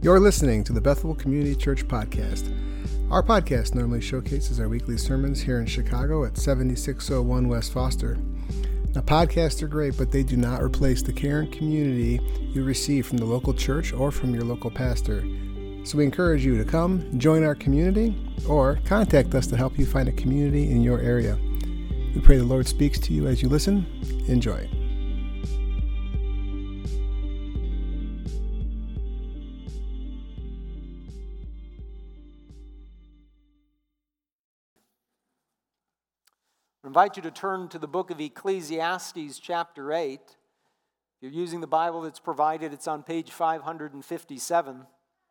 You're listening to the Bethel Community Church Podcast. Our podcast normally showcases our weekly sermons here in Chicago at 7601 West Foster. Now, podcasts are great, but they do not replace the care and community you receive from the local church or from your local pastor. So we encourage you to come, join our community, or contact us to help you find a community in your area. We pray the Lord speaks to you as you listen. Enjoy. I invite you to turn to the book of Ecclesiastes, chapter 8. If you're using the Bible that's provided, it's on page 557.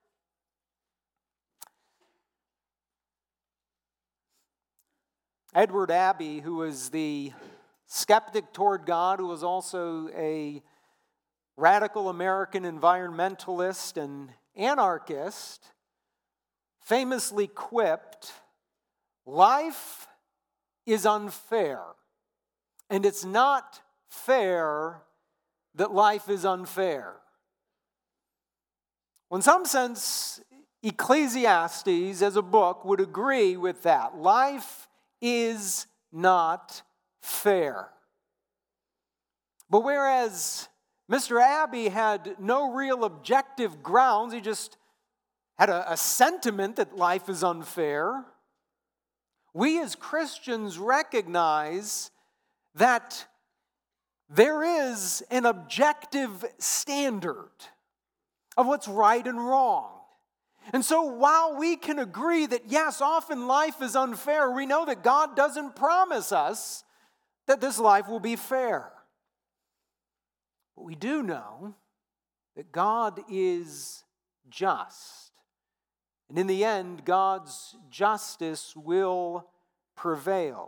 Edward Abbey, who was the skeptic toward God, who was also a radical American environmentalist and anarchist, famously quipped, "Life is unfair, and it's not fair that life is unfair." Well, in some sense, Ecclesiastes as a book would agree with that. Life is not fair. But whereas Mr. Abbey had no real objective grounds, he just had a sentiment that life is unfair, we as Christians recognize that there is an objective standard of what's right and wrong. And so while we can agree that yes, often life is unfair, we know that God doesn't promise us that this life will be fair. But we do know that God is just. And in the end, God's justice will prevail.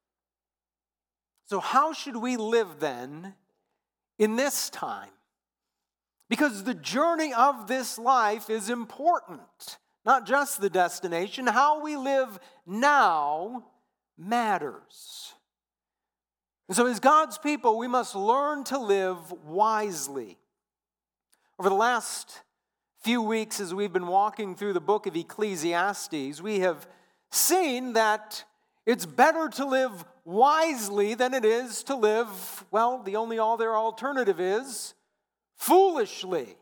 So how should we live then in this time? Because the journey of this life is important, not just the destination. How we live now matters. And so as God's people, we must learn to live wisely. Over the last few weeks as we've been walking through the book of Ecclesiastes, we have seen that it's better to live wisely than it is to live, well, the only other alternative is foolishly.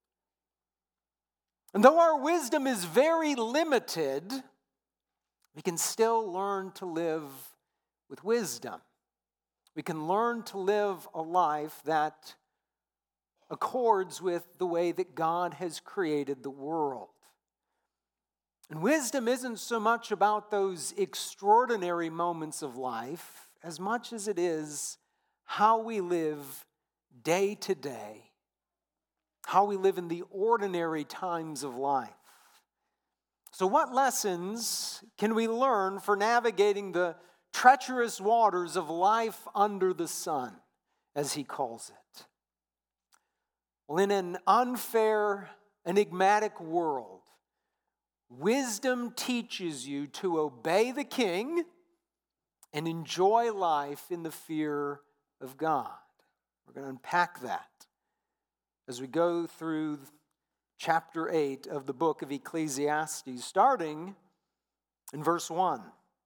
And though our wisdom is very limited, we can still learn to live with wisdom. We can learn to live a life that accords with the way that God has created the world. And wisdom isn't so much about those extraordinary moments of life as much as it is how we live day to day, how we live in the ordinary times of life. So what lessons can we learn for navigating the treacherous waters of life under the sun, as he calls it? Well, in an unfair, enigmatic world, wisdom teaches you to obey the king and enjoy life in the fear of God. We're going to unpack that as we go through chapter 8 of the book of Ecclesiastes, starting in verse 1.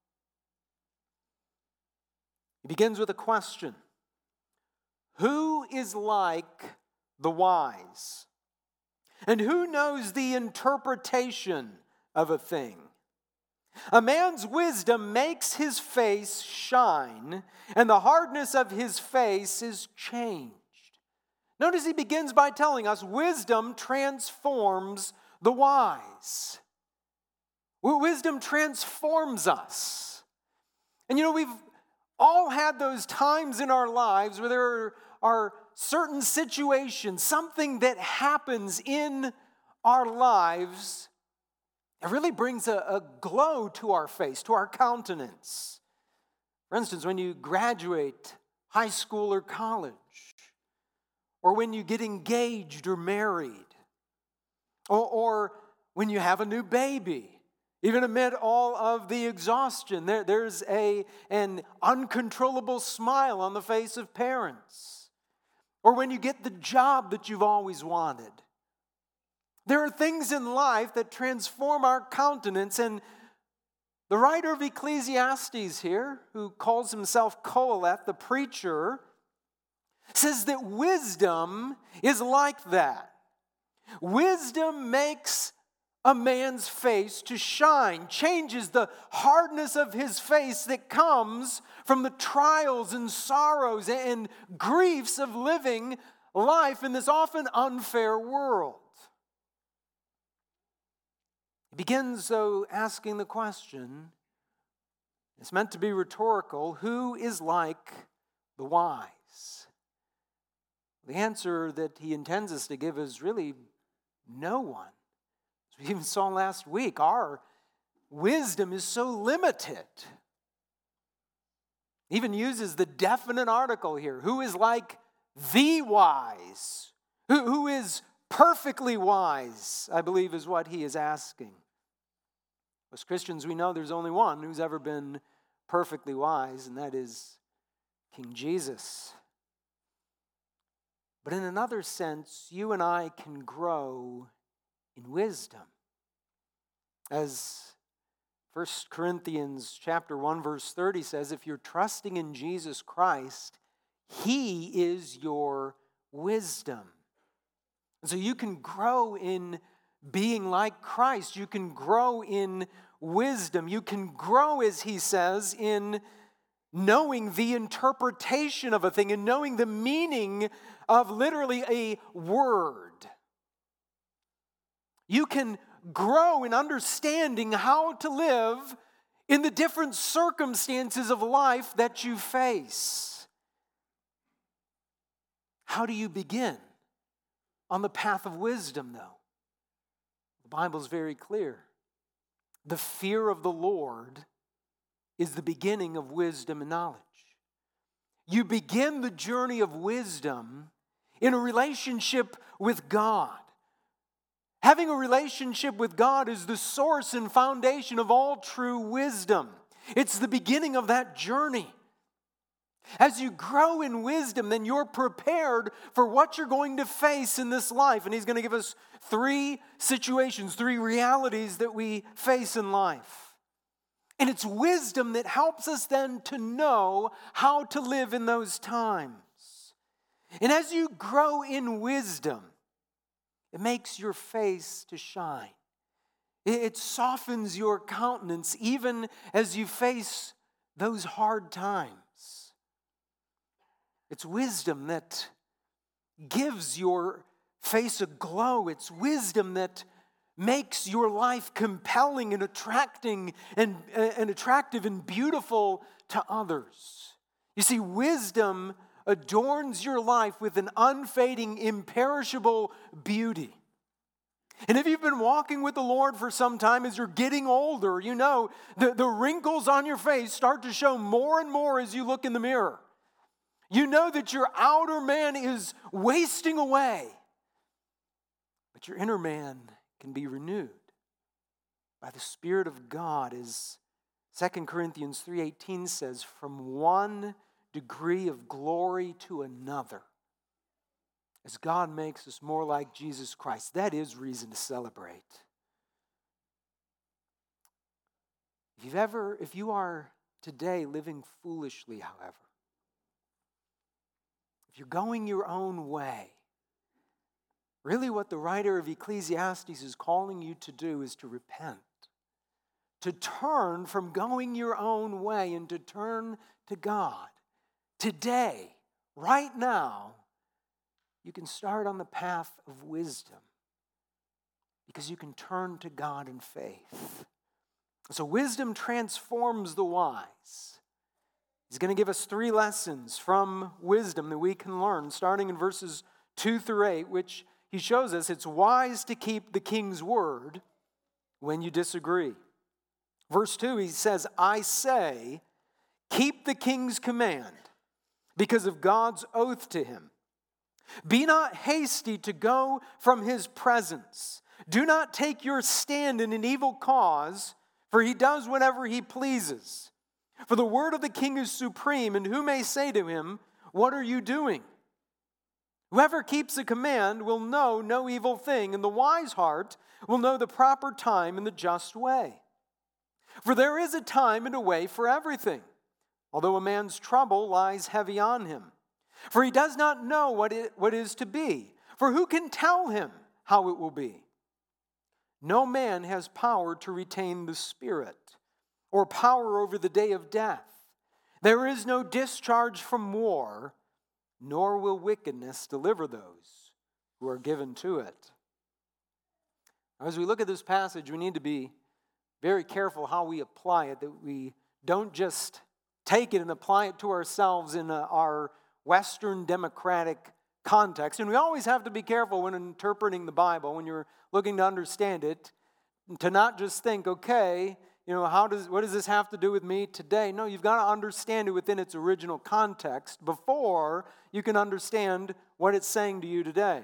He begins with a question. Who is like the wise? And who knows the interpretation of a thing? A man's wisdom makes his face shine, and the hardness of his face is changed. Notice he begins by telling us wisdom transforms the wise. Wisdom transforms us. And we've all had those times in our lives where there are certain situations, something that happens in our lives that really brings a glow to our face, to our countenance. For instance, when you graduate high school or college, or when you get engaged or married, or when you have a new baby. Even amid all of the exhaustion, there's an uncontrollable smile on the face of parents. Or when you get the job that you've always wanted. There are things in life that transform our countenance, and the writer of Ecclesiastes here, who calls himself Qoheleth, the preacher, says that wisdom is like that. Wisdom makes a man's face to shine, changes the hardness of his face that comes from the trials and sorrows and griefs of living life in this often unfair world. He begins, though, asking the question, it's meant to be rhetorical, who is like the wise? The answer that he intends us to give is really no one. As we even saw last week, our wisdom is so limited. He even uses the definite article here. Who is like the wise? Who is perfectly wise, I believe, is what he is asking. As Christians, we know there's only one who's ever been perfectly wise, and that is King Jesus. But in another sense, you and I can grow in wisdom. As 1 Corinthians chapter 1, verse 30 says, if you're trusting in Jesus Christ, He is your wisdom. And so you can grow in being like Christ. You can grow in wisdom. You can grow, as he says, in knowing the interpretation of a thing and knowing the meaning of literally a word. You can grow in understanding how to live in the different circumstances of life that you face. How do you begin on the path of wisdom, though? The Bible is very clear. The fear of the Lord is the beginning of wisdom and knowledge. You begin the journey of wisdom in a relationship with God. Having a relationship with God is the source and foundation of all true wisdom. It's the beginning of that journey. As you grow in wisdom, then you're prepared for what you're going to face in this life. And he's going to give us 3 situations, 3 realities that we face in life. And it's wisdom that helps us then to know how to live in those times. And as you grow in wisdom, it makes your face to shine. It softens your countenance even as you face those hard times. It's wisdom that gives your face a glow. It's wisdom that makes your life compelling and attracting and attractive and beautiful to others. You see, wisdom adorns your life with an unfading, imperishable beauty. And if you've been walking with the Lord for some time, as you're getting older, you know the wrinkles on your face start to show more and more as you look in the mirror. You know that your outer man is wasting away, but your inner man can be renewed by the Spirit of God, as 2 Corinthians 3:18 says, from one degree of glory to another, as God makes us more like Jesus Christ. That is reason to celebrate. If you are today living foolishly, however, if you're going your own way, really what the writer of Ecclesiastes is calling you to do is to repent, to turn from going your own way and to turn to God. Today, right now, you can start on the path of wisdom because you can turn to God in faith. So wisdom transforms the wise. He's going to give us 3 lessons from wisdom that we can learn, starting in verses 2 through 8, which he shows us it's wise to keep the king's word when you disagree. Verse 2, he says, I say, keep the king's command because of God's oath to him. Be not hasty to go from his presence. Do not take your stand in an evil cause, for he does whatever he pleases. For the word of the king is supreme, and who may say to him, what are you doing? Whoever keeps a command will know no evil thing, and the wise heart will know the proper time and the just way. For there is a time and a way for everything, although a man's trouble lies heavy on him. For he does not know what is to be, for who can tell him how it will be? No man has power to retain the Spirit, or power over the day of death. There is no discharge from war, nor will wickedness deliver those who are given to it. As we look at this passage, we need to be very careful how we apply it, that we don't just take it and apply it to ourselves in our Western democratic context. And we always have to be careful when interpreting the Bible, when you're looking to understand it, to not just think, okay, what does this have to do with me today? No, you've got to understand it within its original context before you can understand what it's saying to you today.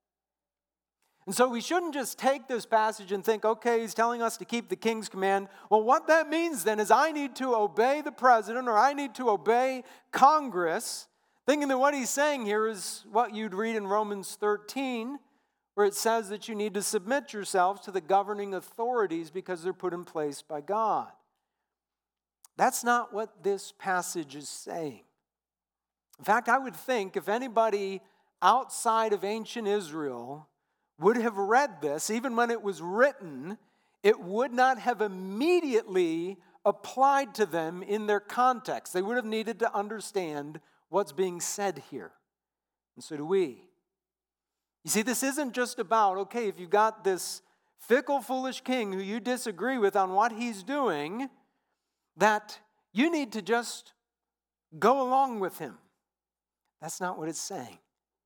And so we shouldn't just take this passage and think, okay, he's telling us to keep the king's command. Well, what that means then is I need to obey the president or I need to obey Congress, thinking that what he's saying here is what you'd read in Romans 13, where it says that you need to submit yourselves to the governing authorities because they're put in place by God. That's not what this passage is saying. In fact, I would think if anybody outside of ancient Israel would have read this, even when it was written, it would not have immediately applied to them in their context. They would have needed to understand what's being said here. And so do we. You see, this isn't just about, okay, if you've got this fickle, foolish king who you disagree with on what he's doing, that you need to just go along with him. That's not what it's saying.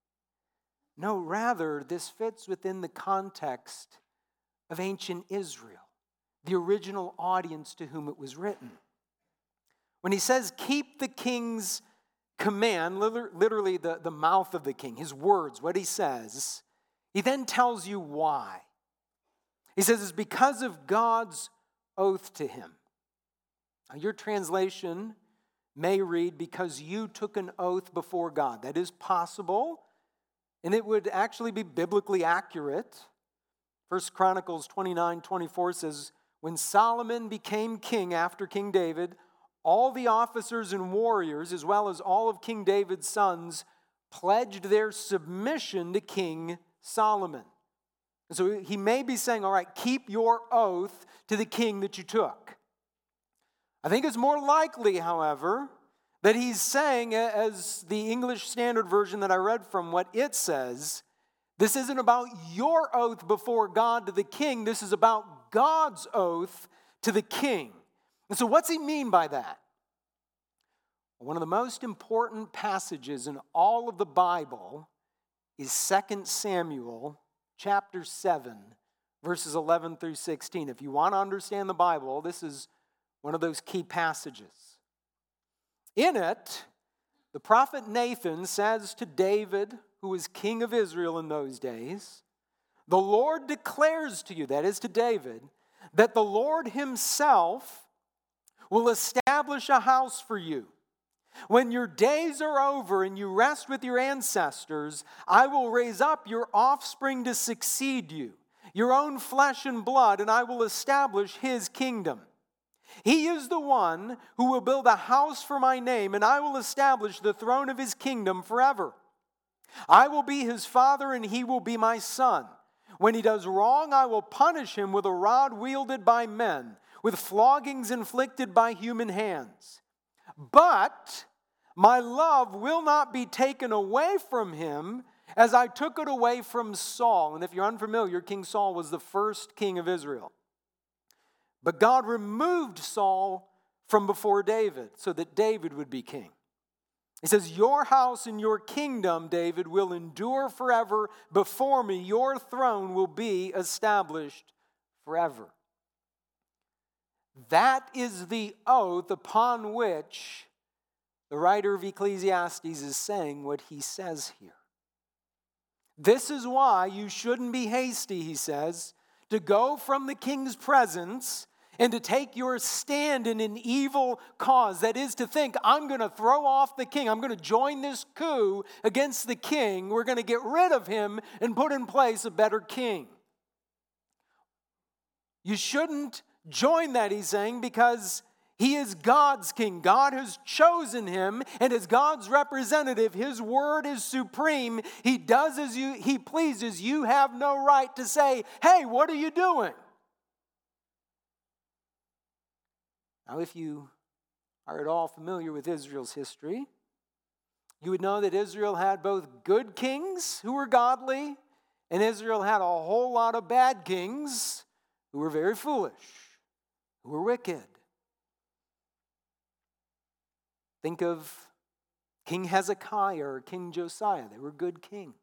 No, rather, this fits within the context of ancient Israel, the original audience to whom it was written. When he says, keep the king's command, literally the mouth of the king, his words, what he says, he then tells you why. He says it's because of God's oath to him. Now, your translation may read, because you took an oath before God. That is possible, and it would actually be biblically accurate. 1 Chronicles 29:24 says, when Solomon became king after King David, all the officers and warriors, as well as all of King David's sons, pledged their submission to King Solomon. And so he may be saying, all right, keep your oath to the king that you took. I think it's more likely, however, that he's saying, as the English Standard Version that I read from, what it says, this isn't about your oath before God to the king. This is about God's oath to the king. And so what's he mean by that? One of the most important passages in all of the Bible is 2 Samuel chapter 7, verses 11 through 16. If you want to understand the Bible, this is one of those key passages. In it, the prophet Nathan says to David, who was king of Israel in those days, the Lord declares to you, that is to David, that the Lord himself will establish a house for you. When your days are over and you rest with your ancestors, I will raise up your offspring to succeed you, your own flesh and blood, and I will establish his kingdom. He is the one who will build a house for my name, and I will establish the throne of his kingdom forever. I will be his father, and he will be my son. When he does wrong, I will punish him with a rod wielded by men, with floggings inflicted by human hands. But my love will not be taken away from him as I took it away from Saul. And if you're unfamiliar, King Saul was the first king of Israel. But God removed Saul from before David so that David would be king. He says, your house and your kingdom, David, will endure forever before me. Your throne will be established forever. That is the oath upon which the writer of Ecclesiastes is saying what he says here. This is why you shouldn't be hasty, he says, to go from the king's presence and to take your stand in an evil cause. That is to think, I'm going to throw off the king. I'm going to join this coup against the king. We're going to get rid of him and put in place a better king. You shouldn't join that, he's saying, because he is God's king. God has chosen him, and as God's representative, his word is supreme. He does as he pleases. You have no right to say, hey, what are you doing? Now, if you are at all familiar with Israel's history, you would know that Israel had both good kings who were godly, and Israel had a whole lot of bad kings who were very foolish, who were wicked. Think of King Hezekiah or King Josiah. They were good kings.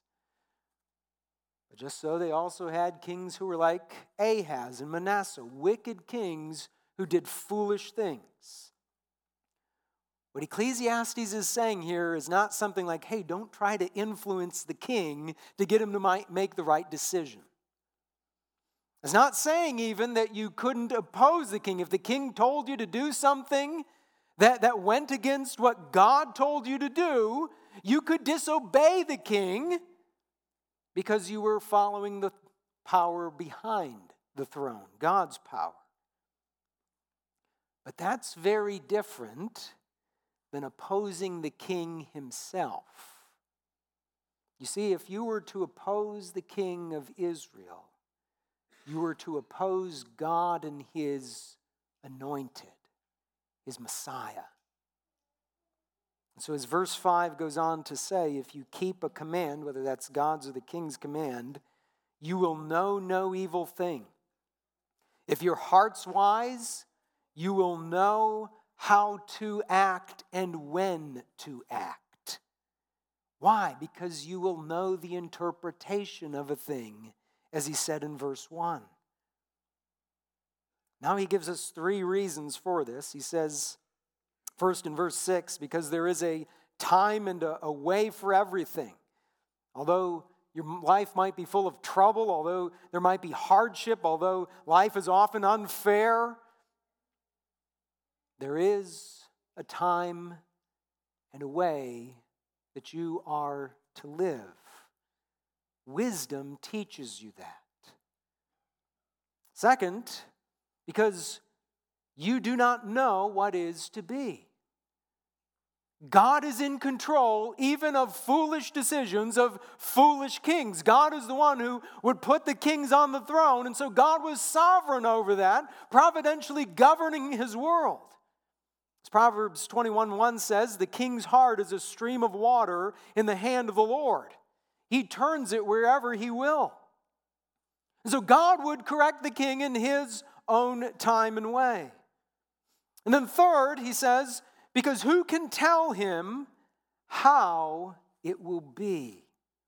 But just so, they also had kings who were like Ahaz and Manasseh, wicked kings who did foolish things. What Ecclesiastes is saying here is not something like, hey, don't try to influence the king to get him to make the right decision. It's not saying even that you couldn't oppose the king. If the king told you to do something that went against what God told you to do, you could disobey the king because you were following the power behind the throne, God's power. But that's very different than opposing the king himself. You see, if you were to oppose the king of Israel, you were to oppose God and his anointed, his Messiah. And so as verse 5 goes on to say, if you keep a command, whether that's God's or the king's command, you will know no evil thing. If your heart's wise, you will know how to act and when to act. Why? Because you will know the interpretation of a thing, as he said in verse 1. Now he gives us 3 reasons for this. He says, first in verse 6, because there is a time and a way for everything. Although your life might be full of trouble, although there might be hardship, although life is often unfair, there is a time and a way that you are to live. Wisdom teaches you that. Second, because you do not know what is to be. God is in control even of foolish decisions of foolish kings. God is the one who would put the kings on the throne, and so God was sovereign over that, providentially governing his world. As Proverbs 21:1 says, the king's heart is a stream of water in the hand of the Lord. He turns it wherever he will. And so God would correct the king in his own time and way. And then third, he says, because who can tell him how it will be?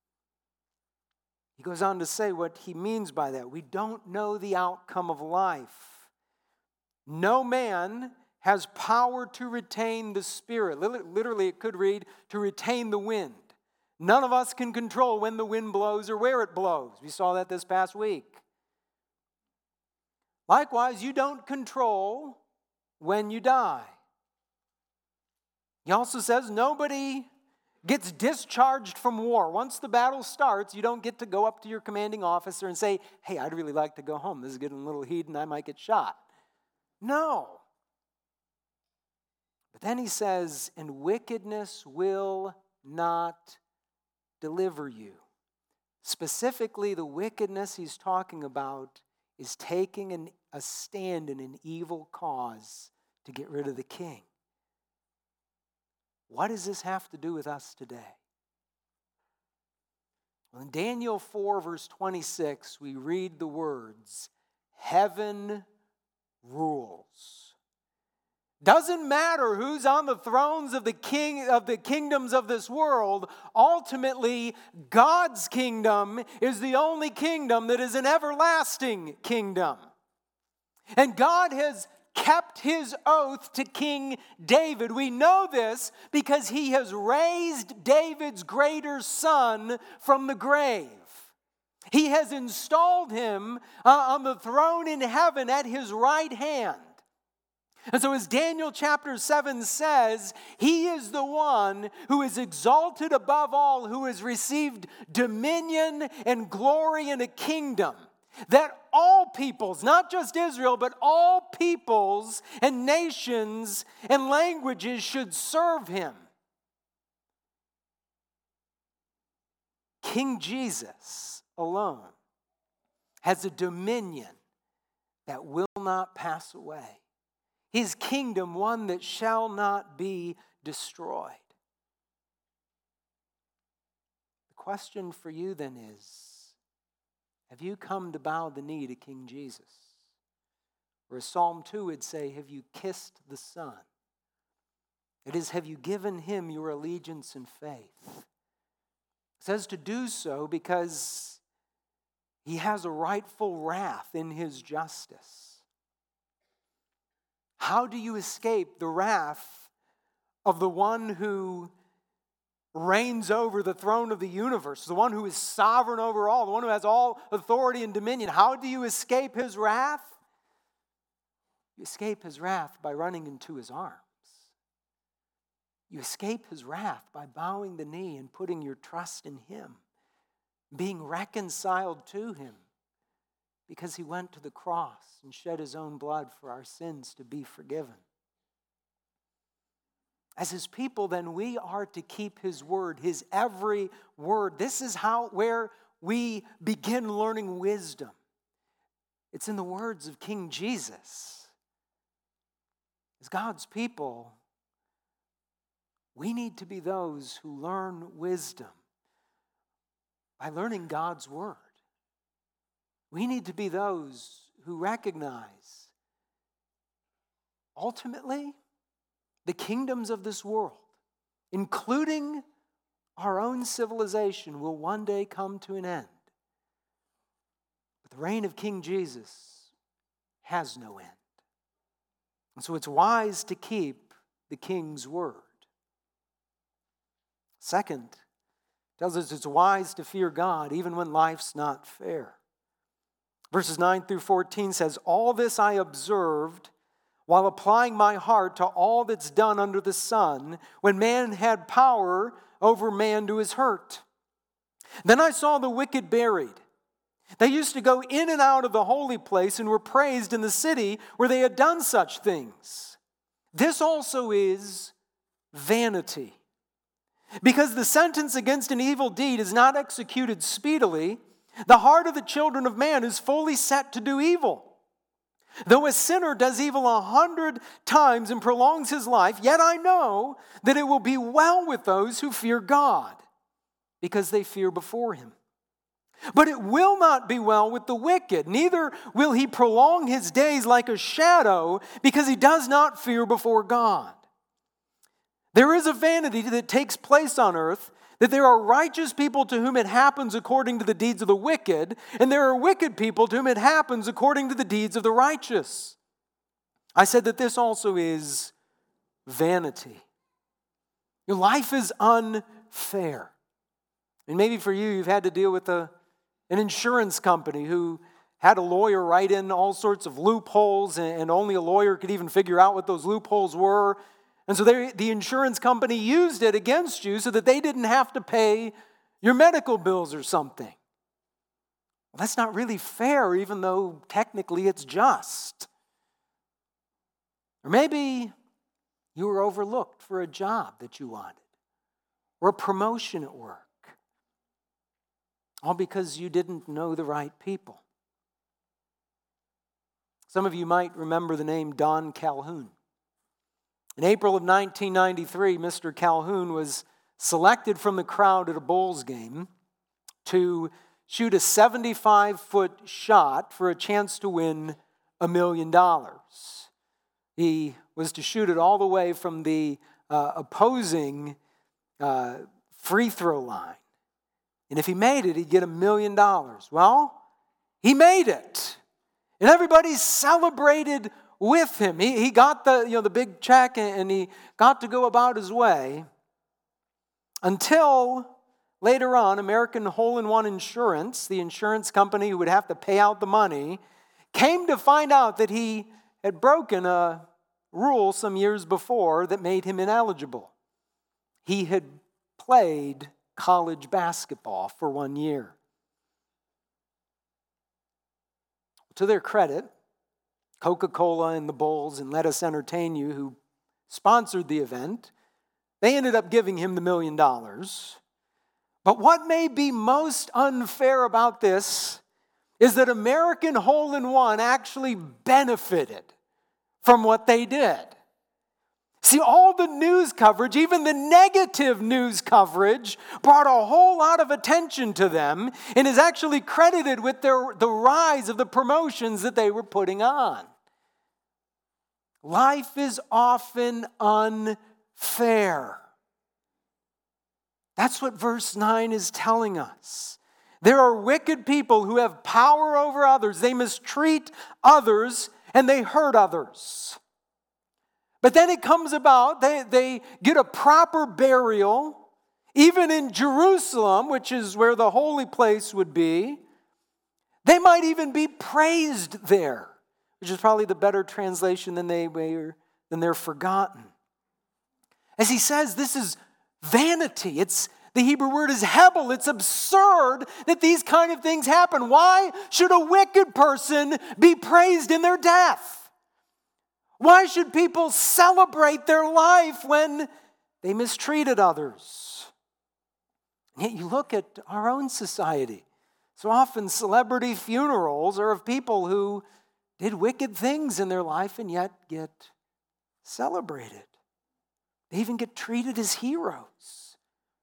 He goes on to say what he means by that. We don't know the outcome of life. No man has power to retain the Spirit. Literally, it could read, to retain the wind. None of us can control when the wind blows or where it blows. We saw that this past week. Likewise, you don't control when you die. He also says nobody gets discharged from war. Once the battle starts, you don't get to go up to your commanding officer and say, hey, I'd really like to go home. This is getting a little heat and I might get shot. No. But then he says, and wickedness will not deliver you. Specifically, the wickedness he's talking about is taking a stand in an evil cause to get rid of the king. What does this have to do with us today? Well, in Daniel 4, verse 26, we read the words, heaven rules. Doesn't matter who's on the thrones of the kingdoms of this world. Ultimately, God's kingdom is the only kingdom that is an everlasting kingdom. And God has kept his oath to King David. We know this because he has raised David's greater son from the grave. He has installed him on the throne in heaven at his right hand. And so as Daniel chapter 7 says, he is the one who is exalted above all, who has received dominion and glory and a kingdom, that all peoples, not just Israel, but all peoples and nations and languages should serve him. King Jesus alone has a dominion that will not pass away. His kingdom, one that shall not be destroyed. The question for you then is, have you come to bow the knee to King Jesus? Or as Psalm 2 would say, have you kissed the Son? It is, have you given him your allegiance and faith? It says to do so because he has a rightful wrath in his justice. How do you escape the wrath of the one who reigns over the throne of the universe, the one who is sovereign over all, the one who has all authority and dominion? How do you escape his wrath? You escape his wrath by running into his arms. You escape his wrath by bowing the knee and putting your trust in him, being reconciled to him, because he went to the cross and shed his own blood for our sins to be forgiven. As his people, then, we are to keep his word, his every word. This is where we begin learning wisdom. It's in the words of King Jesus. As God's people, we need to be those who learn wisdom by learning God's word. We need to be those who recognize, ultimately, the kingdoms of this world, including our own civilization, will one day come to an end. But the reign of King Jesus has no end. And so it's wise to keep the king's word. Second, it tells us it's wise to fear God even when life's not fair. Verses 9 through 14 says, all this I observed while applying my heart to all that's done under the sun, when man had power over man to his hurt. Then I saw the wicked buried. They used to go in and out of the holy place and were praised in the city where they had done such things. This also is vanity. Because the sentence against an evil deed is not executed speedily, the heart of the children of man is fully set to do evil. Though a sinner does evil 100 times and prolongs his life, yet I know that it will be well with those who fear God, because they fear before him. But it will not be well with the wicked, neither will he prolong his days like a shadow, because he does not fear before God. There is a vanity that takes place on earth, that there are righteous people to whom it happens according to the deeds of the wicked, and there are wicked people to whom it happens according to the deeds of the righteous. I said that this also is vanity. Your life is unfair. And maybe for you, you've had to deal with an insurance company who had a lawyer write in all sorts of loopholes, and only a lawyer could even figure out what those loopholes were. And so the insurance company used it against you so that they didn't have to pay your medical bills or something. Well, that's not really fair, even though technically it's just. Or maybe you were overlooked for a job that you wanted, or a promotion at work, all because you didn't know the right people. Some of you might remember the name Don Calhoun. In April of 1993, Mr. Calhoun was selected from the crowd at a Bulls game to shoot a 75-foot shot for a chance to win $1 million. He was to shoot it all the way from the opposing free throw line. And if he made it, he'd get $1 million. Well, he made it. And everybody celebrated with him. He got the big check, and he got to go about his way until later on, American Hole-in-One Insurance, the insurance company who would have to pay out the money, came to find out that he had broken a rule some years before that made him ineligible. He had played college basketball for 1 year. To their credit, Coca-Cola and the Bulls and Let Us Entertain You, who sponsored the event, they ended up giving him the $1 million. But what may be most unfair about this is that American Hole-in-One actually benefited from what they did. See, all the news coverage, even the negative news coverage, brought a whole lot of attention to them and is actually credited with the rise of the promotions that they were putting on. Life is often unfair. That's what verse 9 is telling us. There are wicked people who have power over others. They mistreat others and they hurt others. But then it comes about, they get a proper burial, even in Jerusalem, which is where the holy place would be. They might even be praised there, which is probably the better translation than they're forgotten. As he says, this is vanity. The Hebrew word is hebel. It's absurd that these kind of things happen. Why should a wicked person be praised in their death? Why should people celebrate their life when they mistreated others? And yet you look at our own society. So often celebrity funerals are of people who did wicked things in their life and yet get celebrated. They even get treated as heroes.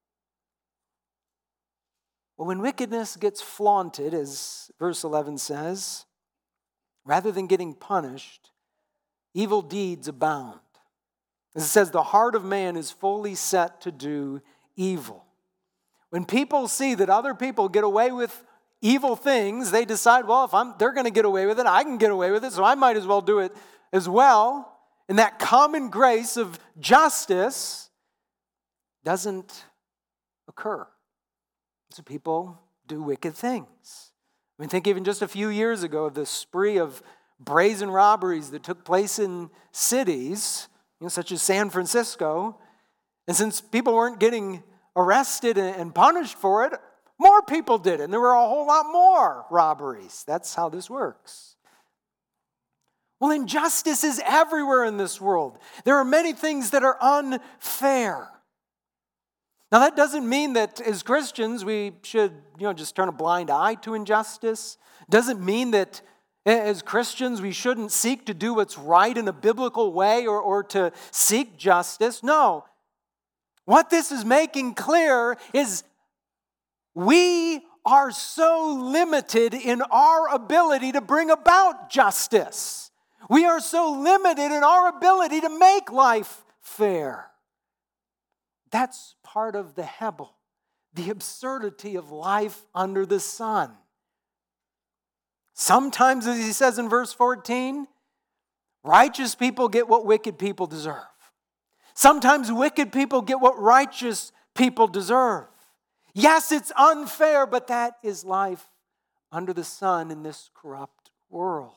Well, when wickedness gets flaunted, as verse 11 says, rather than getting punished, evil deeds abound. As it says, the heart of man is fully set to do evil. When people see that other people get away with evil things, they decide, well, if they're going to get away with it, I can get away with it, so I might as well do it as well. And that common grace of justice doesn't occur. So people do wicked things. I mean, think even just a few years ago of the spree of brazen robberies that took place in cities, such as San Francisco. And since people weren't getting arrested and punished for it, more people did it. And there were a whole lot more robberies. That's how this works. Well, injustice is everywhere in this world. There are many things that are unfair. Now, that doesn't mean that as Christians we should, just turn a blind eye to injustice. Doesn't mean that as Christians we shouldn't seek to do what's right in a biblical way or to seek justice. No. What this is making clear is we are so limited in our ability to bring about justice. We are so limited in our ability to make life fair. That's part of the hebel, the absurdity of life under the sun. Sometimes, as he says in verse 14, righteous people get what wicked people deserve. Sometimes wicked people get what righteous people deserve. Yes, it's unfair, but that is life under the sun in this corrupt world.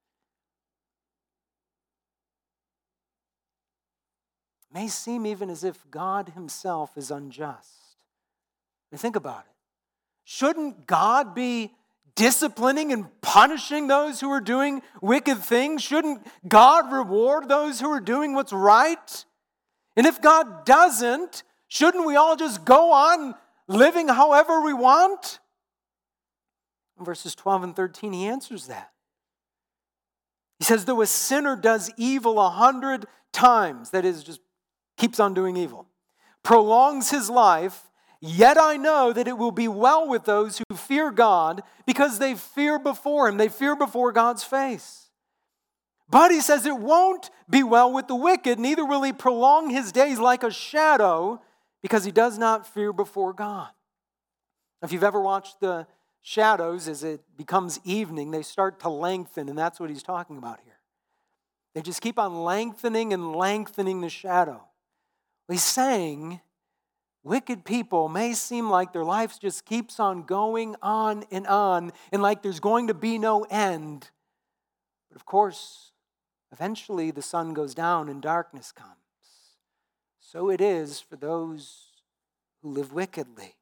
It may seem even as if God himself is unjust. Now think about it. Shouldn't God be disciplining and punishing those who are doing wicked things? Shouldn't God reward those who are doing what's right? And if God doesn't, shouldn't we all just go on living however we want? In verses 12 and 13, he answers that. He says, though a sinner does evil 100 times, that is, just keeps on doing evil, prolongs his life, yet I know that it will be well with those who fear God because they fear before him. They fear before God's face. But he says it won't be well with the wicked, neither will he prolong his days like a shadow because he does not fear before God. If you've ever watched the shadows as it becomes evening, they start to lengthen, and that's what he's talking about here. They just keep on lengthening and lengthening the shadow. He's saying wicked people may seem like their life just keeps on going on, and like there's going to be no end. But of course, eventually the sun goes down and darkness comes. So it is for those who live wickedly.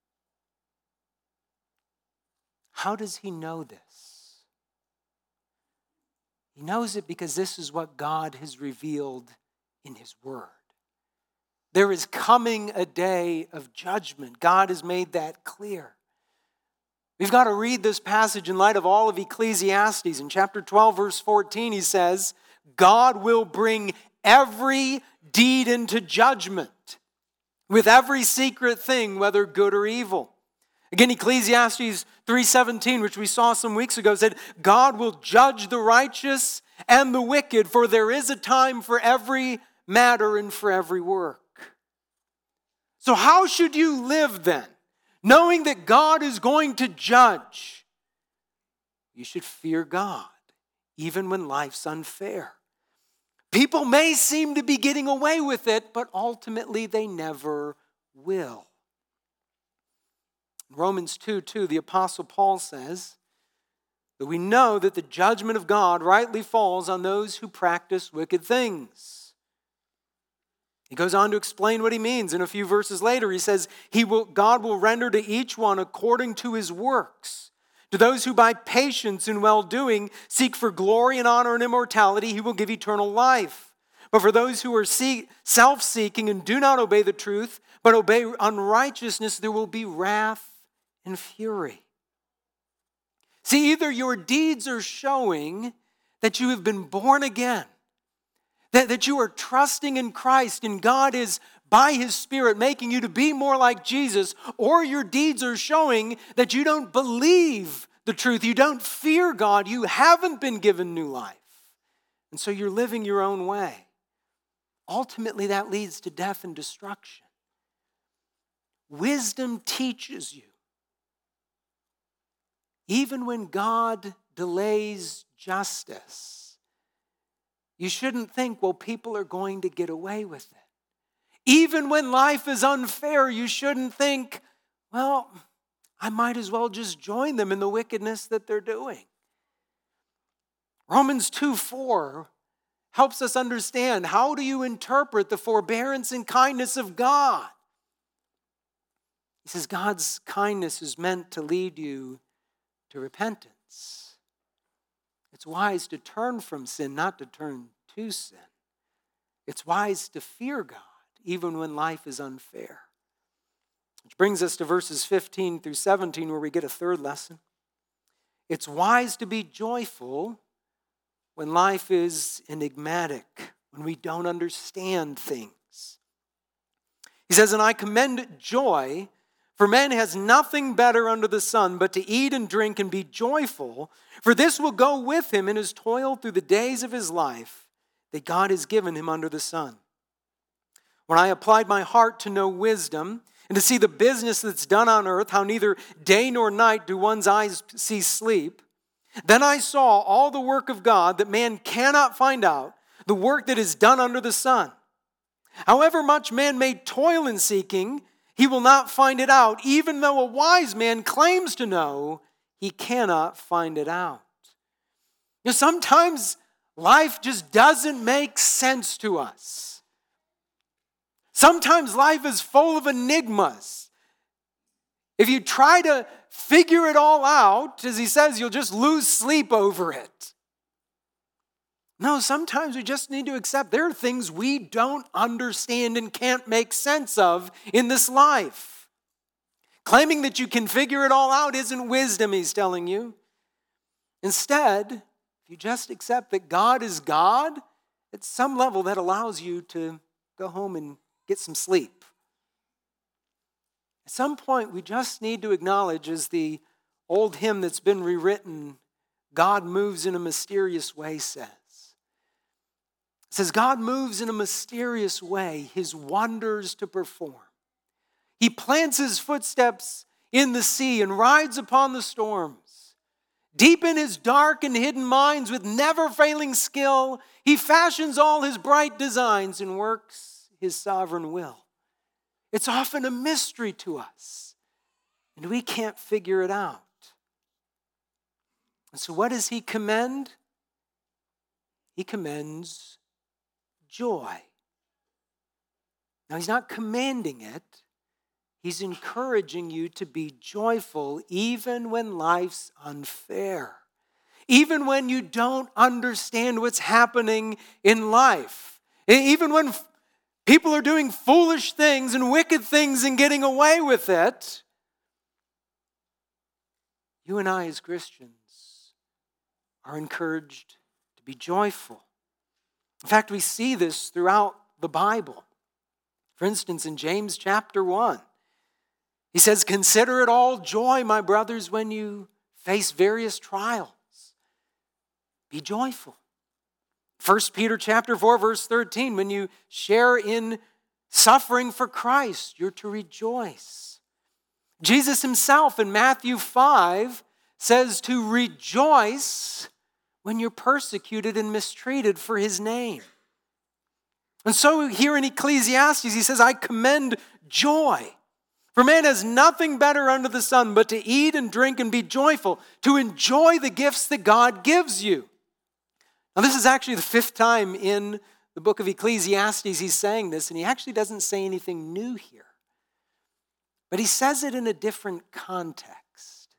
How does he know this? He knows it because this is what God has revealed in his word. There is coming a day of judgment. God has made that clear. We've got to read this passage in light of all of Ecclesiastes. In chapter 12, verse 14, he says, God will bring every deed into judgment with every secret thing, whether good or evil. Again, Ecclesiastes 3:17, which we saw some weeks ago, said, God will judge the righteous and the wicked, for there is a time for every matter and for every work. So how should you live then? Knowing that God is going to judge. You should fear God, even when life's unfair. People may seem to be getting away with it, but ultimately they never will. In Romans 2:2, the Apostle Paul says that we know that the judgment of God rightly falls on those who practice wicked things. He goes on to explain what he means. In a few verses later, he says, God will render to each one according to his works. To those who by patience and well-doing seek for glory and honor and immortality, he will give eternal life. But for those who are self-seeking and do not obey the truth, but obey unrighteousness, there will be wrath and fury. See, either your deeds are showing that you have been born again, that you are trusting in Christ and God is, by his Spirit, making you to be more like Jesus, or your deeds are showing that you don't believe the truth, you don't fear God, you haven't been given new life. And so you're living your own way. Ultimately, that leads to death and destruction. Wisdom teaches you, even when God delays justice, you shouldn't think, well, people are going to get away with it. Even when life is unfair, you shouldn't think, well, I might as well just join them in the wickedness that they're doing. Romans 2:4 helps us understand, how do you interpret the forbearance and kindness of God? He says God's kindness is meant to lead you to repentance. It's wise to turn from sin, not to turn to sin. It's wise to fear God, even when life is unfair. Which brings us to verses 15 through 17, where we get a third lesson. It's wise to be joyful when life is enigmatic, when we don't understand things. He says, and I commend joy, for man has nothing better under the sun but to eat and drink and be joyful, for this will go with him in his toil through the days of his life that God has given him under the sun. When I applied my heart to know wisdom and to see the business that's done on earth, how neither day nor night do one's eyes see sleep, then I saw all the work of God that man cannot find out, the work that is done under the sun. However much man may toil in seeking, he will not find it out. Even though a wise man claims to know, he cannot find it out. You know, sometimes life just doesn't make sense to us. Sometimes life is full of enigmas. If you try to figure it all out, as he says, you'll just lose sleep over it. No, sometimes we just need to accept there are things we don't understand and can't make sense of in this life. Claiming that you can figure it all out isn't wisdom, he's telling you. Instead, if you just accept that God is God, at some level that allows you to go home and get some sleep. At some point, we just need to acknowledge, as the old hymn that's been rewritten, God moves in a mysterious way, says. It says, God moves in a mysterious way, his wonders to perform. He plants his footsteps in the sea and rides upon the storms. Deep in his dark and hidden minds, with never-failing skill, he fashions all his bright designs and works his sovereign will. It's often a mystery to us, and we can't figure it out. And so what does he commend? He commends joy. Now, he's not commanding it. He's encouraging you to be joyful even when life's unfair. Even when you don't understand what's happening in life. Even when people are doing foolish things and wicked things and getting away with it. You and I as Christians are encouraged to be joyful. In fact, we see this throughout the Bible. For instance, in James chapter 1, he says, "Consider it all joy, my brothers, when you face various trials. Be joyful." 1 Peter chapter 4, verse 13, when you share in suffering for Christ, you're to rejoice. Jesus himself in Matthew 5 says to rejoice when you're persecuted and mistreated for his name. And so here in Ecclesiastes, he says, "I commend joy. For man has nothing better under the sun but to eat and drink and be joyful, to enjoy the gifts that God gives you." Now, this is actually the 5th time in the book of Ecclesiastes he's saying this, and he actually doesn't say anything new here. But he says it in a different context.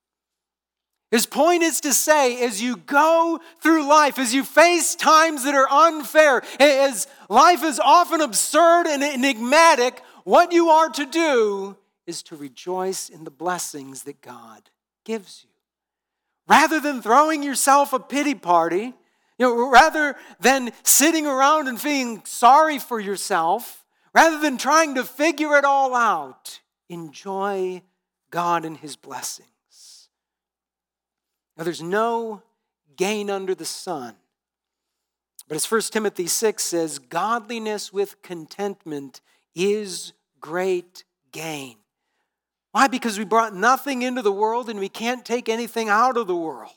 His point is to say, as you go through life, as you face times that are unfair, as life is often absurd and enigmatic, what you are to do is to rejoice in the blessings that God gives you. Rather than throwing yourself a pity party, rather than sitting around and feeling sorry for yourself, rather than trying to figure it all out, enjoy God and his blessings. Now, there's no gain under the sun. But as 1 Timothy 6 says, godliness with contentment is great gain. Why? Because we brought nothing into the world and we can't take anything out of the world.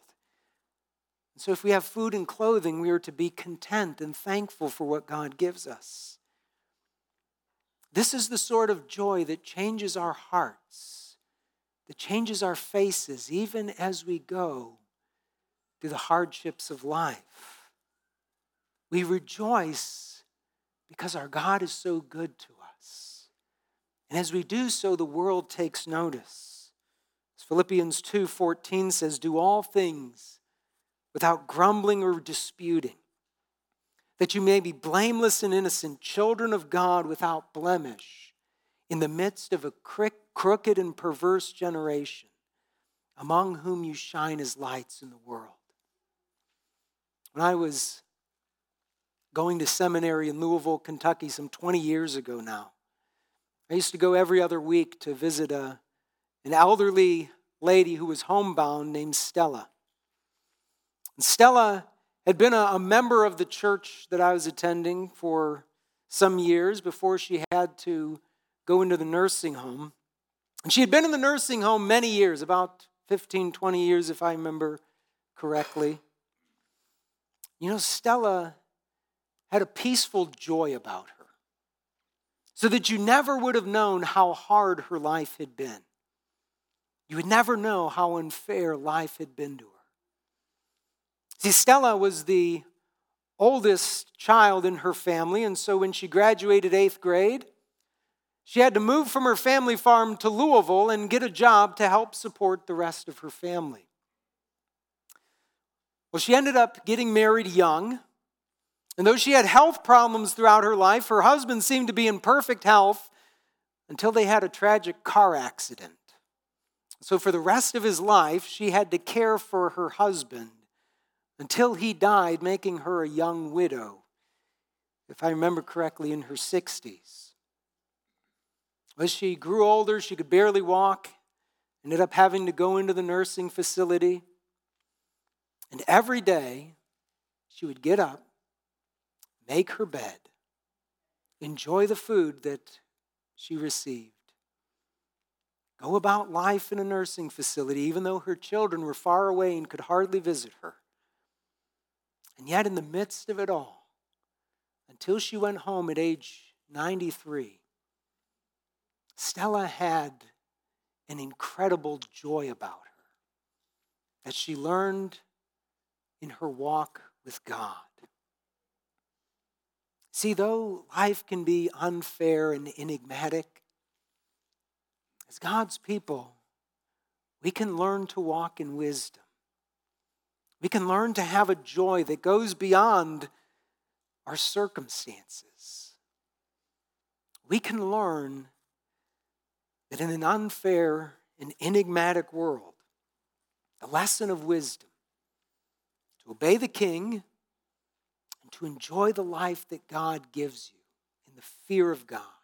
So if we have food and clothing, we are to be content and thankful for what God gives us. This is the sort of joy that changes our hearts, that changes our faces, even as we go through the hardships of life. We rejoice because our God is so good to us. And as we do so, the world takes notice. As Philippians 2:14 says, "Do all things without grumbling or disputing, that you may be blameless and innocent, children of God without blemish, in the midst of a crooked and perverse generation, among whom you shine as lights in the world." When I was going to seminary in Louisville, Kentucky, some 20 years ago now, I used to go every other week to visit an elderly lady who was homebound named Stella. And Stella had been a member of the church that I was attending for some years before she had to go into the nursing home. And she had been in the nursing home many years, about 15, 20 years if I remember correctly. Stella had a peaceful joy about her, so that you never would have known how hard her life had been. You would never know how unfair life had been to her. See, Stella was the oldest child in her family, and so when she graduated 8th grade, she had to move from her family farm to Louisville and get a job to help support the rest of her family. Well, she ended up getting married young, and though she had health problems throughout her life, her husband seemed to be in perfect health until they had a tragic car accident. So for the rest of his life, she had to care for her husband until he died, making her a young widow, if I remember correctly, in her 60s. As she grew older, she could barely walk, ended up having to go into the nursing facility. And every day, she would get up, make her bed, enjoy the food that she received, go about life in a nursing facility, even though her children were far away and could hardly visit her. And yet in the midst of it all, until she went home at age 93, Stella had an incredible joy about her that she learned in her walk with God. See, though life can be unfair and enigmatic, as God's people, we can learn to walk in wisdom. We can learn to have a joy that goes beyond our circumstances. We can learn that in an unfair and enigmatic world, the lesson of wisdom, to obey the King and to enjoy the life that God gives you in the fear of God,